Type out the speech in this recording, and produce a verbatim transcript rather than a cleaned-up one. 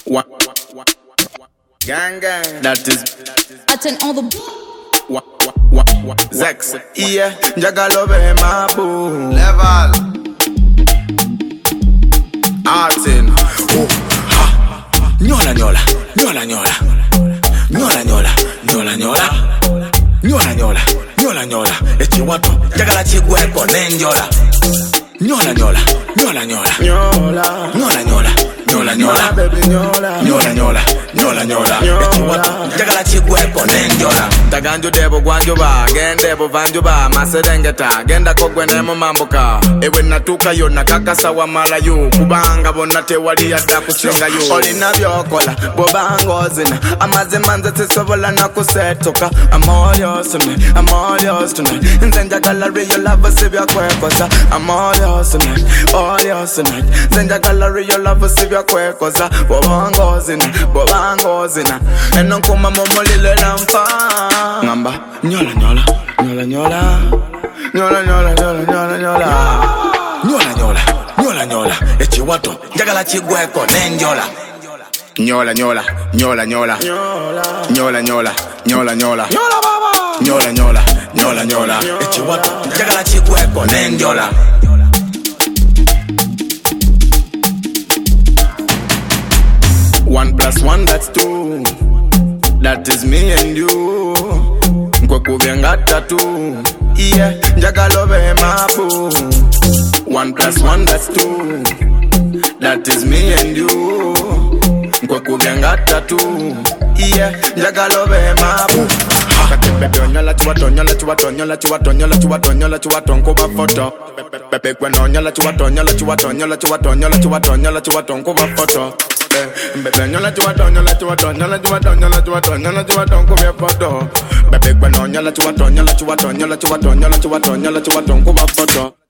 What? Gang gang. That is. I turn all the. What? What? What? What? Zex. Yeah. Jagalobe mabu. Level. Artin. Oh. Ha. Nyola nyola. Nyola nyola. Nyola nyola. Nyola nyola. Nyola nyola. Nyola nyola. Echi watu. Jagala chigweko nenjola. Nyola nyola. Nyola nyola. Nyola. Nyola nyola. Nyola nyola baby nyola. Nyola nyola. Nyola nyola. Echi watu. Jagala chigweko nenjola. Taganjo debo gwanjo ba. Gendebo vanjo ba. Maserengeta. Genda kogwene mo mamboka. Ewe natuka yo nakaka sawa mala yo. Kubanga bonate wali yada kuchenga yo. Olina byokola. Bobango zina. Amaze manze tisobola na kusetoka. I'm all yours tonight. I'm all yours tonight. Nzenja gallery your love sivya kwekoza. I'm all yours tonight. All yours tonight. Nzenja gallery your love sivya kwekoza. Bobango zina. Bobango zina. Eno kuma momolile lamfa. Ngamba. Nyola nyola. Nyola nyola. Nyola nyola nyola nyola nyola. Nyola nyola. Nyola nyola. Echi watu. Jagala chigweko nenjola. Nyola nyola. Nyola nyola. Nyola nyola. Nyola nyola. Nyola baba. Nyola nyola. Nyola nyola. Echi watu. Jagala chigweko nenjola. One plus one, that's two. That is me and you. Nkweku vyangata tu. Yeah, jagalobe mabu. One plus one, that's two. That is me and you. Nkweku vyangata tu. Yeah, jagalobe mabu. Pepe onyola chuwato, onyola chuwato, onyola chuwato, onyola chuwato, onyola chuwato, nkuba photo. Pepe kweno onyola chuwato, onyola chuwato, onyola chuwato, onyola chuwato, onyola chuwato, nkuba photo. Bebe nyola chuwato, nyola chuwato, nyola chuwato, nyola chuwato, nyola chuwato, nkuba photo. Bebe kweno onyola chuwato, onyola chuwato, onyola chuwato, onyola chuwato, onyola chuwato, nkuba photo.